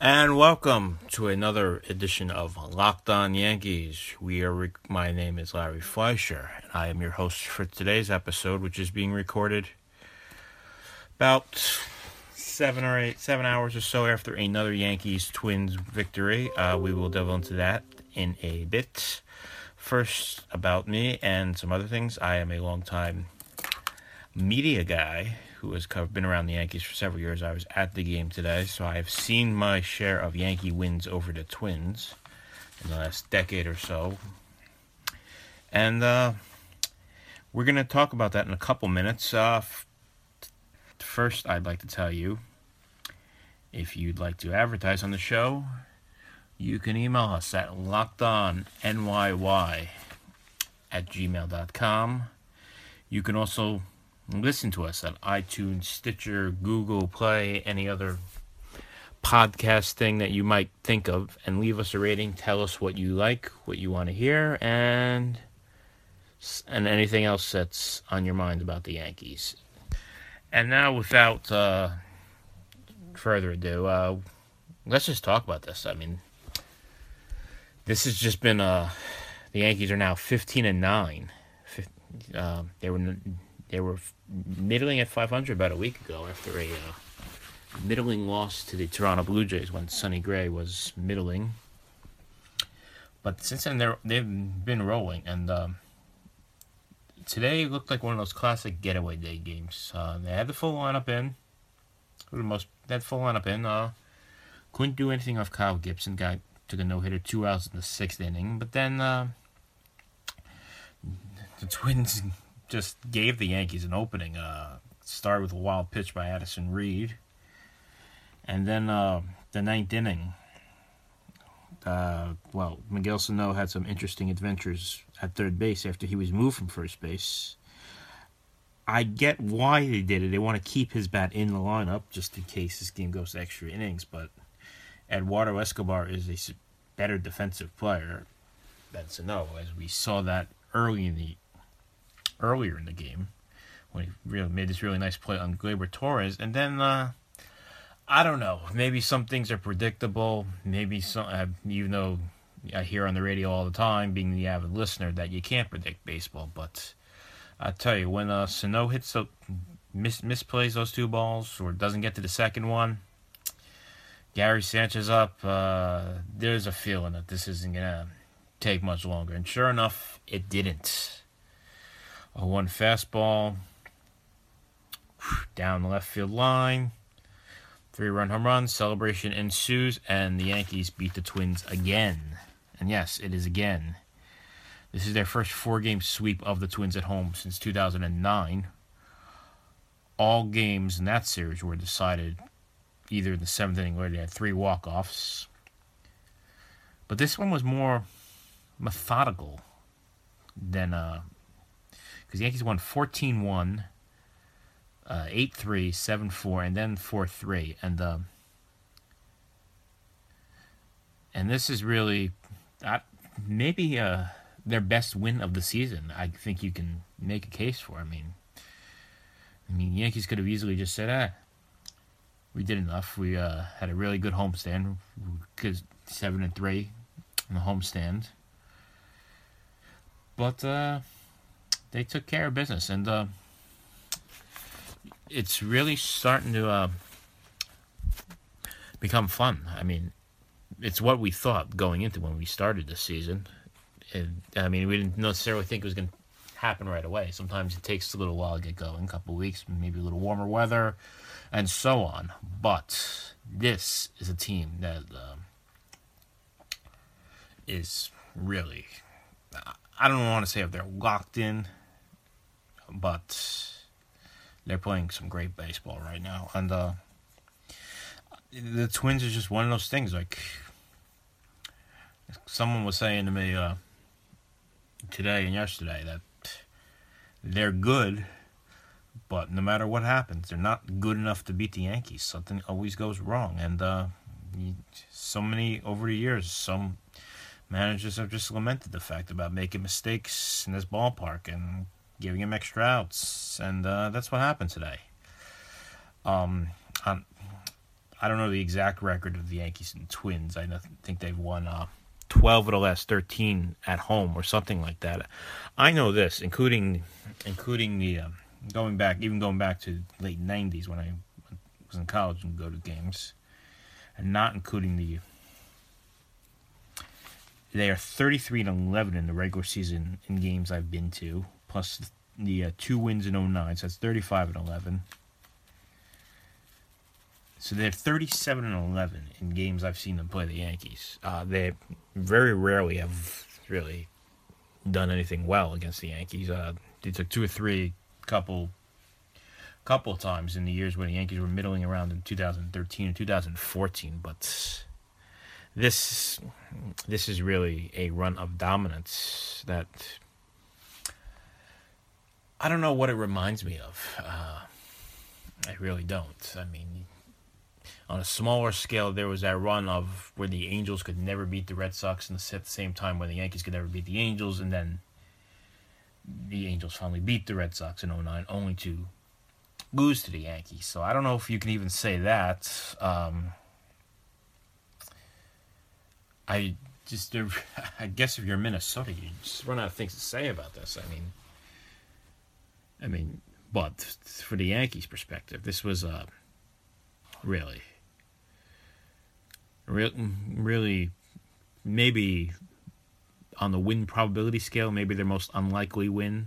And welcome to another edition of Locked On Yankees. My name is Larry Fleischer, and I am your host for today's episode, which is being recorded about 7 hours or so after another Yankees-Twins victory. We will delve into that in a bit. First, about me and some other things. I am a longtime media guy who has been around the Yankees for several years. I was at the game today, so I have seen my share of Yankee wins over the Twins in the last decade or so. And we're going to talk about that in a couple minutes. First, I'd like to tell you, if you'd like to advertise on the show, you can email us at lockedonnyy@gmail.com. You can also listen to us at iTunes, Stitcher, Google Play, any other podcast thing that you might think of, and leave us a rating. Tell us what you like, what you want to hear, and anything else that's on your mind about the Yankees. And now, without further ado, let's just talk about this. I mean, this has just been the Yankees are now 15-9. They were middling at 500 about a week ago after a middling loss to the Toronto Blue Jays when Sonny Gray was middling. But since then, they've been rolling, and today looked like one of those classic getaway day games. They had the full lineup in. Couldn't do anything off Kyle Gibson. Took a no-hitter 2 outs in the sixth inning, but then the Twins just gave the Yankees an opening. Started with a wild pitch by Addison Reed. And then the ninth inning, Miguel Sano had some interesting adventures at third base after he was moved from first base. I get why they did it. They want to keep his bat in the lineup just in case this game goes to extra innings. But Eduardo Escobar is a better defensive player than Sano, as we saw that earlier in the game when he really made this really nice play on Gleyber Torres. And then I don't know, maybe some things are predictable. Maybe some, even though I hear on the radio all the time, being the avid listener, that you can't predict baseball. But I tell you, when Sano misplays those two balls or doesn't get to the second one, Gary Sanchez up, there's a feeling that this isn't gonna take much longer. And sure enough, it didn't. A 1 fastball down the left field line. 3-run home run. Celebration ensues, and the Yankees beat the Twins again. And yes, it is again. This is their first 4-game sweep of the Twins at home since 2009. All games in that series were decided either in the 7th inning or they had 3 walk-offs. But this one was more methodical than because the Yankees won 14-1, 8-3, 7-4, and then 4-3. And this is really maybe their best win of the season. I think you can make a case for. I mean, Yankees could have easily just said, we did enough. We had a really good homestand, because 7-3 in the homestand. But they took care of business, and it's really starting to become fun. I mean, it's what we thought going into when we started this season. We didn't necessarily think it was going to happen right away. Sometimes it takes a little while to get going, a couple of weeks, maybe a little warmer weather, and so on. But this is a team that is really, I don't want to say if they're locked in, but they're playing some great baseball right now. And the Twins are just one of those things. Like, someone was saying to me today and yesterday that they're good, but no matter what happens, they're not good enough to beat the Yankees. Something always goes wrong. And so many, over the years, some managers have just lamented the fact about making mistakes in this ballpark and giving him extra outs, and that's what happened today. I I don't know the exact record of the Yankees and Twins. I think they've won 12 of the last 13 at home or something like that. I know this, including the going back to late 90s when I was in college and go to games, and not including they are 33-11 in the regular season in games I've been to, plus the 2 wins in 09, so that's 35-11. So they're 37-11 in games I've seen them play the Yankees. They very rarely have really done anything well against the Yankees. They took 2 or 3 couple of times in the years when the Yankees were middling around in 2013 and 2014, but this is really a run of dominance that I don't know what it reminds me of. I really don't. I mean, on a smaller scale, there was that run of where the Angels could never beat the Red Sox, and at the same time when the Yankees could never beat the Angels, and then the Angels finally beat the Red Sox in 09, only to lose to the Yankees. So I don't know if you can even say that. I guess if you're Minnesota, you just run out of things to say about this. I mean, but for the Yankees' perspective, this was really, maybe on the win probability scale, maybe their most unlikely win.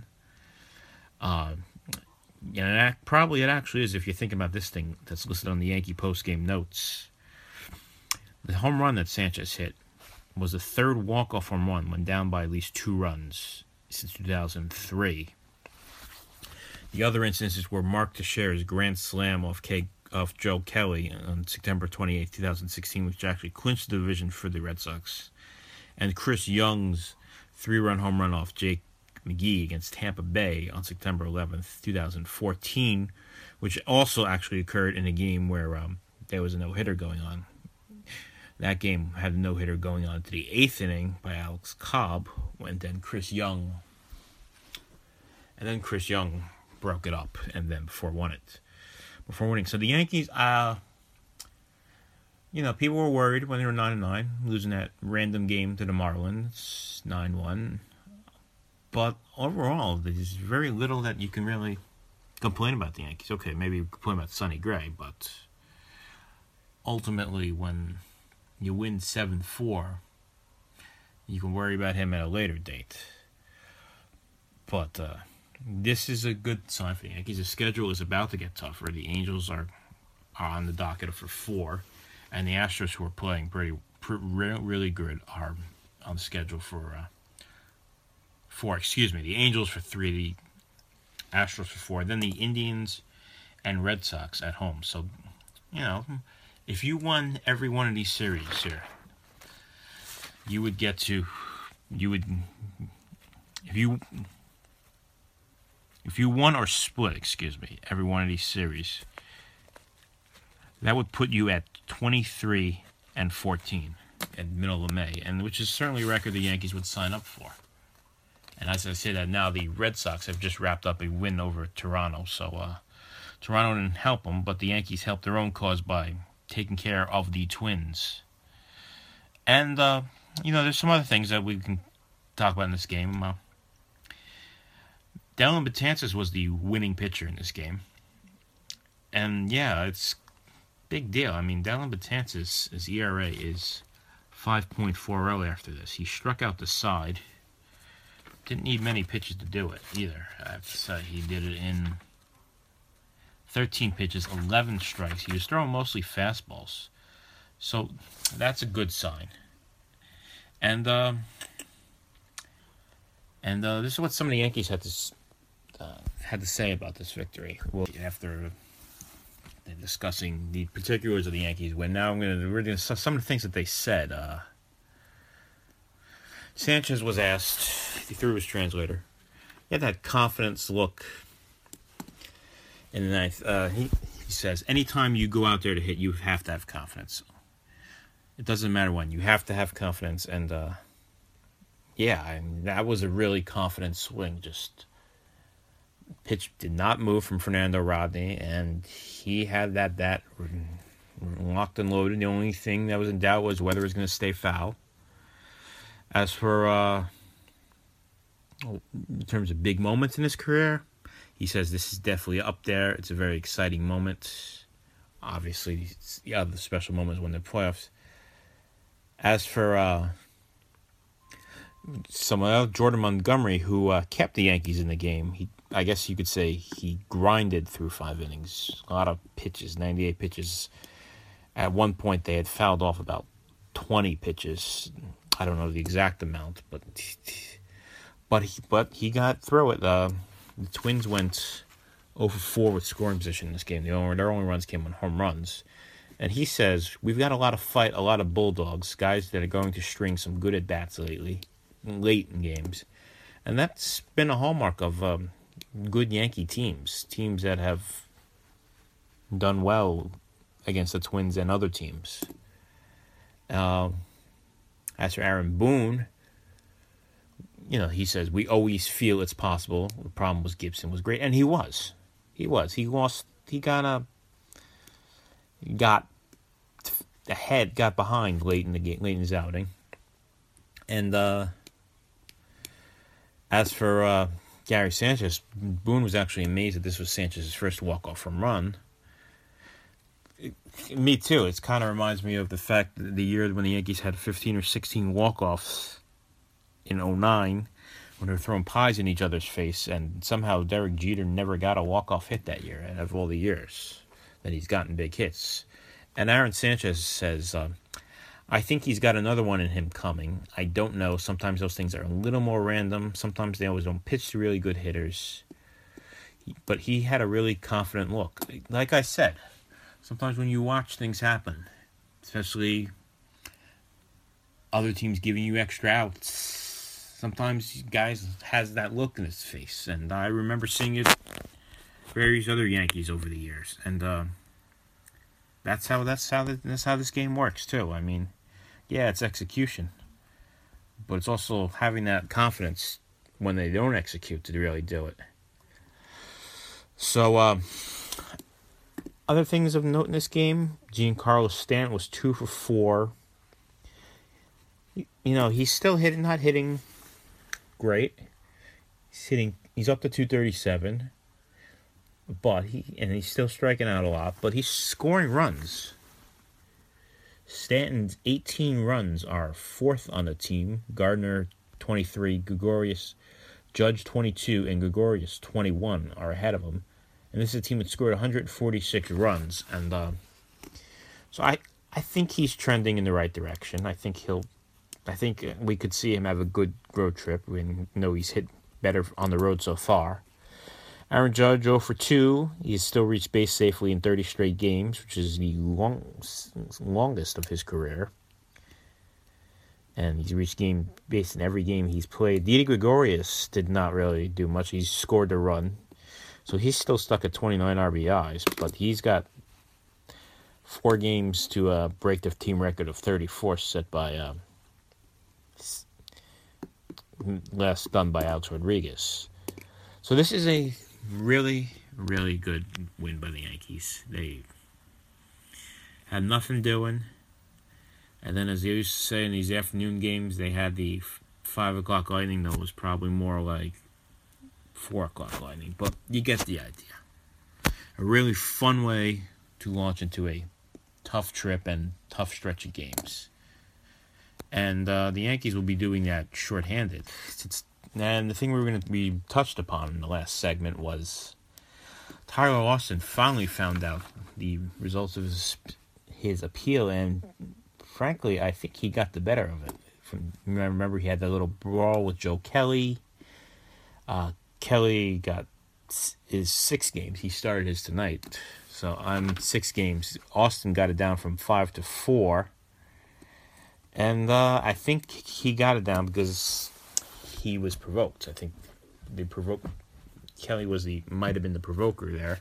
It actually is if you're thinking about this thing that's listed on the Yankee post-game notes. The home run that Sanchez hit was the third walk-off home run when down by at least 2 runs since 2003. The other instances were Mark Teixeira's grand slam off Joe Kelly on September 28, 2016, which actually clinched the division for the Red Sox, and Chris Young's 3-run home run off Jake McGee against Tampa Bay on September 11th, 2014, which also actually occurred in a game where there was a no-hitter going on. That game had a no-hitter going on to the 8th inning by Alex Cobb, and then Chris Young broke it up and then before winning. So the Yankees, people were worried when they were 9-9, losing that random game to the Marlins, 9-1. But overall, there's very little that you can really complain about the Yankees. Okay, maybe complain about Sonny Gray, but ultimately when you win 7-4, you can worry about him at a later date. But this is a good sign for the Yankees. The schedule is about to get tougher. The Angels are on the docket for 4, and the Astros, who are playing really good, are on the schedule for 4. The Angels for 3, the Astros for 4, then the Indians and Red Sox at home. So, if you won every one of these series here, if you won or split, every one of these series, that would put you at 23-14 at middle of May, and which is certainly a record the Yankees would sign up for. And as I say that now, the Red Sox have just wrapped up a win over Toronto, so Toronto didn't help them, but the Yankees helped their own cause by taking care of the Twins. And, there's some other things that we can talk about in this game. Dellin Betances was the winning pitcher in this game. And, yeah, it's a big deal. I mean, Dellin Betances, his ERA is 5.40 after this. He struck out the side. Didn't need many pitches to do it, either. I have to say, he did it in 13 pitches, 11 strikes. He was throwing mostly fastballs. So, that's a good sign. And this is what some of the Yankees had to say about this victory. Well, after discussing the particulars of the Yankees win, now we're going to some of the things that they said. Sanchez was asked, he threw his translator. He had that confidence look in the ninth. He says, anytime you go out there to hit, you have to have confidence. It doesn't matter when. You have to have confidence. And, that was a really confident swing. Just pitch did not move from Fernando Rodney, and he had that locked and loaded. The only thing that was in doubt was whether it was going to stay foul. As for in terms of big moments in his career, he says this is definitely up there. It's a very exciting moment. Obviously, the other special moments when the playoffs. As for someone else, Jordan Montgomery, who kept the Yankees in the game, I guess you could say he grinded through 5 innings. A lot of pitches, 98 pitches. At one point, they had fouled off about 20 pitches. I don't know the exact amount, but he got through it. The Twins went 0 for 4 with scoring position in this game. Their only runs came on home runs. And he says, we've got a lot of fight, a lot of bulldogs, guys that are going to string some good at-bats late in games. And that's been a hallmark of good Yankee teams that have done well against the Twins and other teams. As for Aaron Boone, he says, we always feel it's possible. The problem was Gibson was great, and he was. He got ahead, got behind late in the game, late in his outing. And as for Gary Sanchez, Boone was actually amazed that this was Sanchez's first walk-off home run. Me too. It kind of reminds me of the fact that the year when the Yankees had 15 or 16 walk-offs in 2009, when they were throwing pies in each other's face, and somehow Derek Jeter never got a walk-off hit that year, out of all the years that he's gotten big hits. And Aaron Sanchez says, I think he's got another one in him coming. I don't know. Sometimes those things are a little more random. Sometimes they always don't pitch to really good hitters. But he had a really confident look. Like I said, sometimes when you watch things happen, especially other teams giving you extra outs, sometimes guys has that look in his face. And I remember seeing it various other Yankees over the years. And that's how this game works too. I mean, yeah, it's execution, but it's also having that confidence when they don't execute to really do it. So, other things of note in this game: Giancarlo Stanton was 2 for 4. He's still not hitting great. He's up to 237. But he's still striking out a lot, but he's scoring runs. Stanton's 18 runs are 4th on the team. Gardner 23, Judge 22, and Gregorius 21 are ahead of him. And this is a team that scored 146 runs. And so I think he's trending in the right direction. I think we could see him have a good road trip. We know he's hit better on the road so far. Aaron Judge, 0 for 2. He has still reached base safely in 30 straight games, which is the longest of his career. And he's reached base in every game he's played. Didi Gregorius did not really do much. He scored a run. So he's still stuck at 29 RBIs, but he's got 4 games to break the team record of 34 set by last done by Alex Rodriguez. So this is a really, really good win by the Yankees. They had nothing doing. And then, as they used to say in these afternoon games, they had the 5 o'clock lightning that was probably more like 4 o'clock lightning. But you get the idea. A really fun way to launch into a tough trip and tough stretch of games. And the Yankees will be doing that shorthanded. And the thing we were going to be touched upon in the last segment was Tyler Austin finally found out the results of his appeal, and frankly, I think he got the better of it. Remember, he had that little brawl with Joe Kelly. Kelly got his 6 games. He started his tonight. So on 6 games, Austin got it down from 5 to 4. And I think he got it down because he was provoked. I think Kelly might have been the provoker there.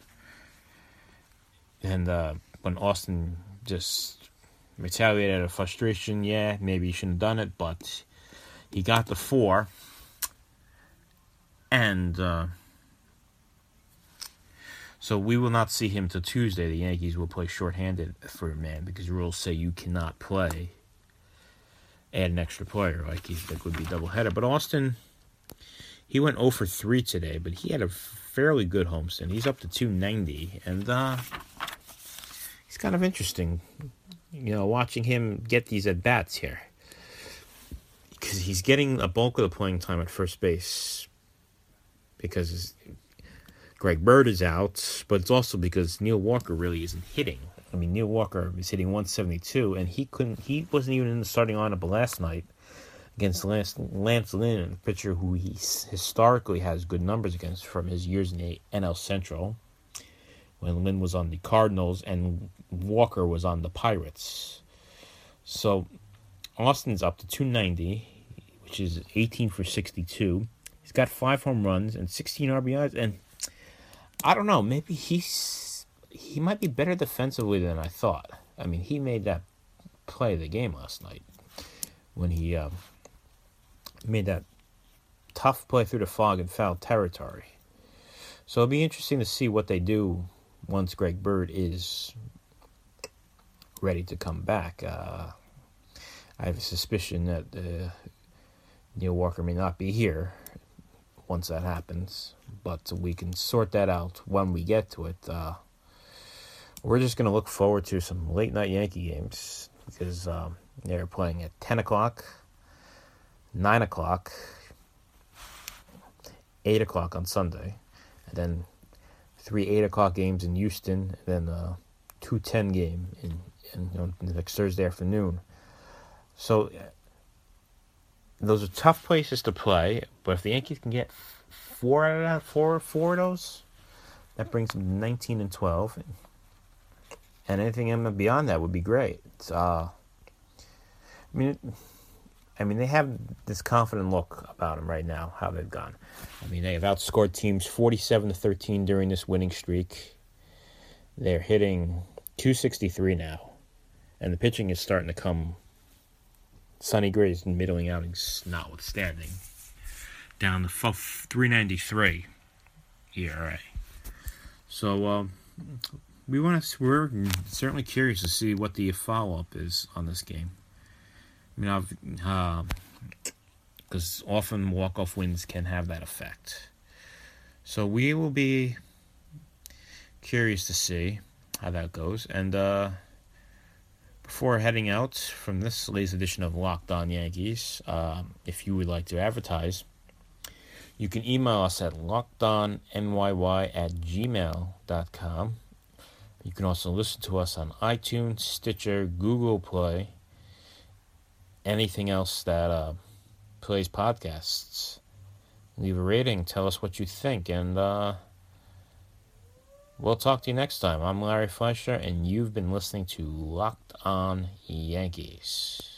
And when Austin just retaliated out of frustration, yeah, maybe he shouldn't have done it, but he got the 4. And So we will not see him till Tuesday. The Yankees will play shorthanded for a man because rules say you cannot add an extra player like that would be doubleheader. But Austin, he went 0 for 3 today, but he had a fairly good homestand. He's up to 290, and he's kind of interesting, watching him get these at bats here, because he's getting a bulk of the playing time at first base because Greg Bird is out, but it's also because Neil Walker really isn't hitting. I mean, Neil Walker is hitting 172, and he wasn't even in the starting lineup last night against Lance Lynn, a pitcher who he historically has good numbers against from his years in the NL Central, when Lynn was on the Cardinals and Walker was on the Pirates. So Austin's up to 290, which is 18 for 62. He's got 5 home runs and 16 RBIs, and I don't know, maybe he might be better defensively than I thought. I mean, he made that play of the game last night when he made that tough play through the fog in foul territory. So it'll be interesting to see what they do once Greg Bird is ready to come back. I have a suspicion that Neil Walker may not be here once that happens, but we can sort that out when we get to it. We're just going to look forward to some late-night Yankee games because they're playing at 10 o'clock, 9 o'clock, 8 o'clock on Sunday, and then 3 8 o'clock games in Houston, and then 2 10 game in the next Thursday afternoon. So those are tough places to play, but if the Yankees can get four of those, that brings them to 19 and 12, and anything beyond that would be great. I mean, they have this confident look about them right now, how they've gone. I mean, they have outscored teams 47-13 during this winning streak. They're hitting 263 now, and the pitching is starting to come. Sonny Gray's middling outings notwithstanding, down to 393 ERA. So we're certainly curious to see what the follow-up is on this game. I mean, because often walk-off wins can have that effect. So we will be curious to see how that goes. And before heading out from this latest edition of Locked On Yankees, if you would like to advertise, you can email us at lockedonnyy@gmail.com. You can also listen to us on iTunes, Stitcher, Google Play, anything else that plays podcasts. Leave a rating, tell us what you think, and we'll talk to you next time. I'm Larry Fleischer, and you've been listening to Locked On Yankees.